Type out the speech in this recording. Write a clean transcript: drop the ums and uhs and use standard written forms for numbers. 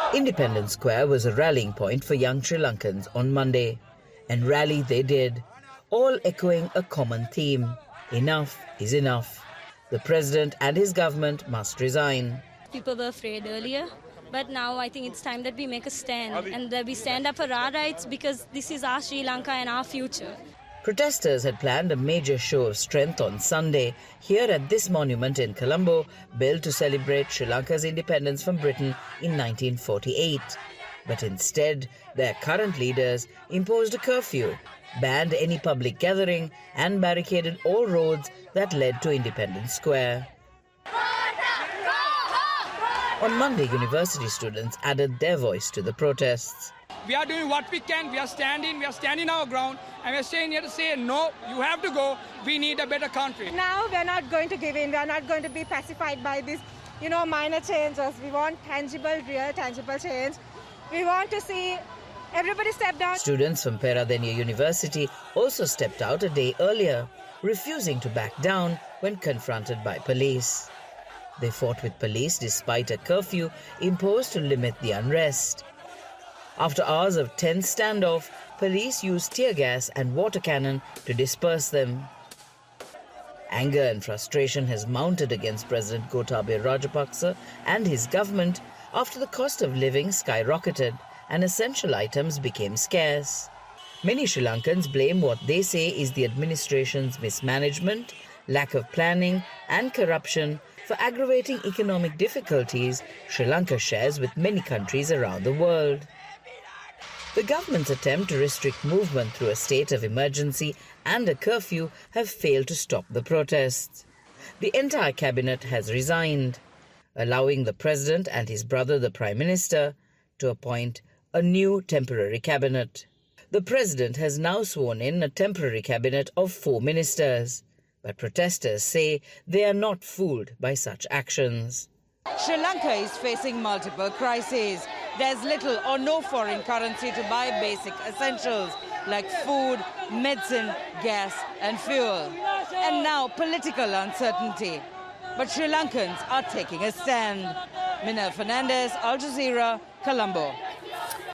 Independence Square was a rallying point for young Sri Lankans on Monday. And rally they did, all echoing a common theme. Enough is enough. The president and his government must resign. People were afraid earlier, but now I think it's time that we make a stand and that we stand up for our rights because this is our Sri Lanka and our future. Protesters had planned a major show of strength on Sunday here at this monument in Colombo, built to celebrate Sri Lanka's independence from Britain in 1948. But instead, their current leaders imposed a curfew, banned any public gathering and barricaded all roads that led to Independence Square. On Monday, university students added their voice to the protests. We are doing what we can. We are standing our ground, and we are staying here to say, no, you have to go. We need a better country. Now we are not going to give in. We are not going to be pacified by these, minor changes. We want real tangible change. We want to see everybody step down. Students from Peradeniya University also stepped out a day earlier, refusing to back down when confronted by police. They fought with police despite a curfew imposed to limit the unrest. After hours of tense standoff, police used tear gas and water cannon to disperse them. Anger and frustration has mounted against President Gotabaya Rajapaksa and his government after the cost of living skyrocketed and essential items became scarce. Many Sri Lankans blame what they say is the administration's mismanagement, lack of planning and corruption for aggravating economic difficulties Sri Lanka shares with many countries around the world. The government's attempt to restrict movement through a state of emergency and a curfew have failed to stop the protests. The entire cabinet has resigned, allowing the president and his brother, the Prime Minister, to appoint a new temporary cabinet. The president has now sworn in a temporary cabinet of 4 ministers, but protesters say they are not fooled by such actions. Sri Lanka is facing multiple crises. There's little or no foreign currency to buy basic essentials like food, medicine, gas and fuel. And now political uncertainty. But Sri Lankans are taking a stand. Minna Fernandez, Al Jazeera, Colombo.